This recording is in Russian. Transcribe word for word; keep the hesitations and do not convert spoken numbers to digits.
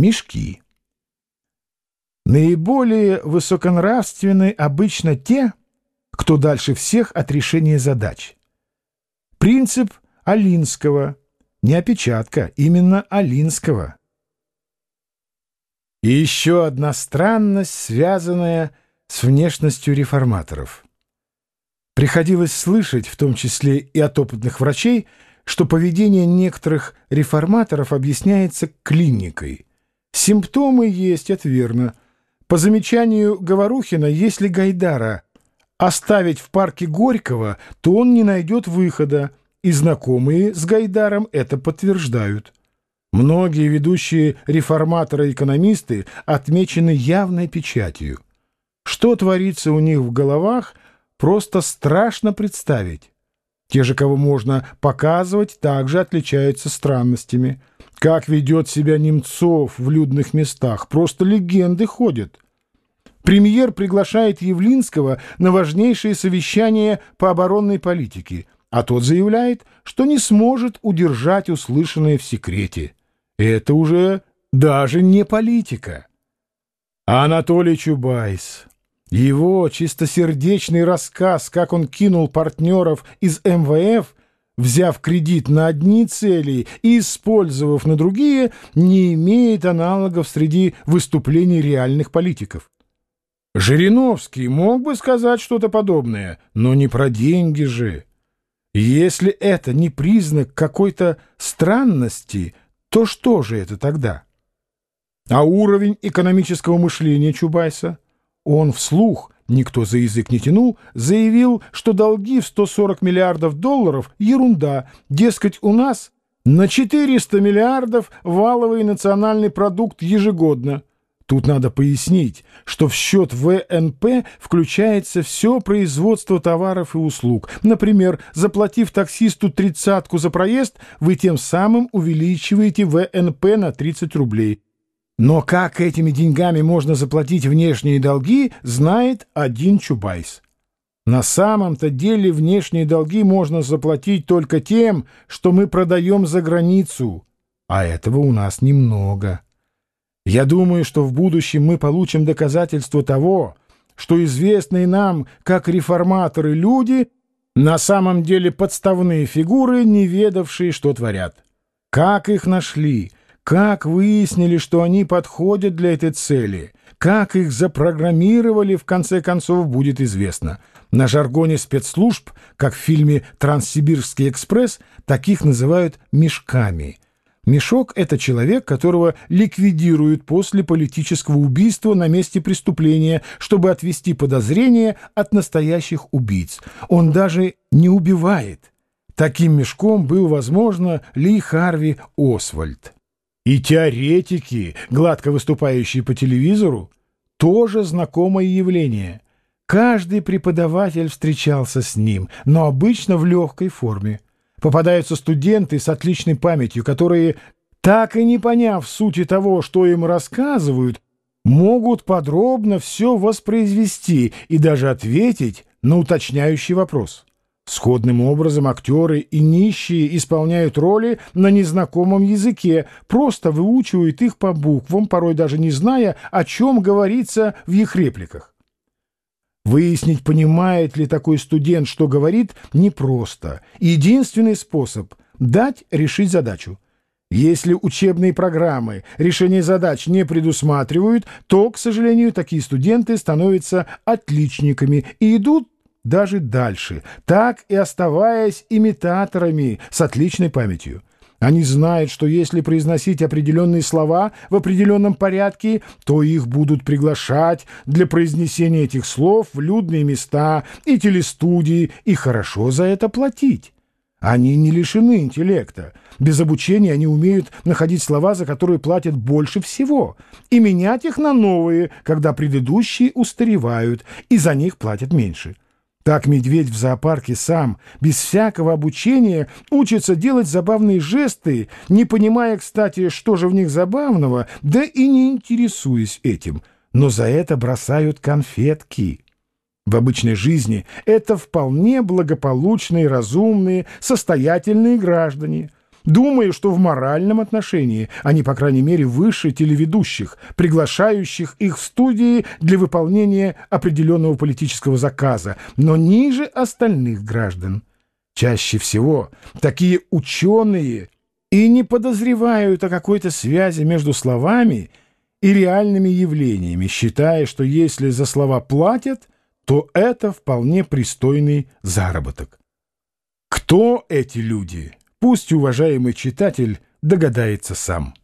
Мешки. Наиболее высоконравственны обычно те, кто дальше всех от решения задач. Принцип Алинского, не опечатка, именно Алинского. И еще одна странность, связанная с внешностью реформаторов. Приходилось слышать, в том числе и от опытных врачей, что поведение некоторых реформаторов объясняется клиникой. Симптомы есть, это верно. По замечанию Говорухина, если Гайдара оставить в парке Горького, то он не найдет выхода, и знакомые с Гайдаром это подтверждают. Многие ведущие реформаторы-экономисты отмечены явной печатью. Что творится у них в головах, просто страшно представить. Те же, кого можно показывать, также отличаются странностями. Как ведет себя Немцов в людных местах, просто легенды ходят. Премьер приглашает Явлинского на важнейшее совещание по оборонной политике, а тот заявляет, что не сможет удержать услышанное в секрете. Это уже даже не политика. А Анатолий Чубайс, его чистосердечный рассказ, как он кинул партнеров из эм вэ эф, взяв кредит на одни цели и использовав на другие, не имеет аналогов среди выступлений реальных политиков. Жириновский мог бы сказать что-то подобное, но не про деньги же. Если это не признак какой-то странности, то что же это тогда? А уровень экономического мышления Чубайса? Он вслух, никто за язык не тянул, заявил, что долги в сто сорок миллиардов долларов — ерунда, дескать, у нас на четыреста миллиардов валовый национальный продукт ежегодно. Тут надо пояснить, что в счет вэ эн пэ включается все производство товаров и услуг. Например, заплатив таксисту тридцатку за проезд, вы тем самым увеличиваете вэ эн пэ на тридцать рублей. Но как этими деньгами можно заплатить внешние долги, знает один Чубайс. На самом-то деле внешние долги можно заплатить только тем, что мы продаем за границу, а этого у нас немного. Я думаю, что в будущем мы получим доказательство того, что известные нам как реформаторы люди на самом деле подставные фигуры, не ведавшие, что творят. Как их нашли? Как выяснили, что они подходят для этой цели? Как их запрограммировали, в конце концов, будет известно. На жаргоне спецслужб, как в фильме «Транссибирский экспресс», таких называют «мешками». Мешок — это человек, которого ликвидируют после политического убийства на месте преступления, чтобы отвести подозрения от настоящих убийц. Он даже не убивает. Таким мешком был, возможно, Ли Харви Освальд. И теоретики, гладко выступающие по телевизору, тоже знакомое явление. Каждый преподаватель встречался с ним, но обычно в легкой форме. Попадаются студенты с отличной памятью, которые, так и не поняв сути того, что им рассказывают, могут подробно все воспроизвести и даже ответить на уточняющий вопрос. Сходным образом актеры и нищие исполняют роли на незнакомом языке, просто выучивают их по буквам, порой даже не зная, о чем говорится в их репликах. Выяснить, понимает ли такой студент, что говорит, непросто. Единственный способ — дать решить задачу. Если учебные программы решение задач не предусматривают, то, к сожалению, такие студенты становятся отличниками и идут даже дальше, так и оставаясь имитаторами с отличной памятью. Они знают, что если произносить определенные слова в определенном порядке, то их будут приглашать для произнесения этих слов в людные места и телестудии, и хорошо за это платить. Они не лишены интеллекта. Без обучения они умеют находить слова, за которые платят больше всего, и менять их на новые, когда предыдущие устаревают, и за них платят меньше. Так медведь в зоопарке сам, без всякого обучения, учится делать забавные жесты, не понимая, кстати, что же в них забавного, да и не интересуясь этим, но за это бросают конфетки. В обычной жизни это вполне благополучные, разумные, состоятельные граждане. Думаю, что в моральном отношении они, по крайней мере, выше телеведущих, приглашающих их в студии для выполнения определенного политического заказа, но ниже остальных граждан. Чаще всего такие ученые и не подозревают о какой-то связи между словами и реальными явлениями, считая, что если за слова платят, то это вполне пристойный заработок. Кто эти люди? Пусть уважаемый читатель догадается сам.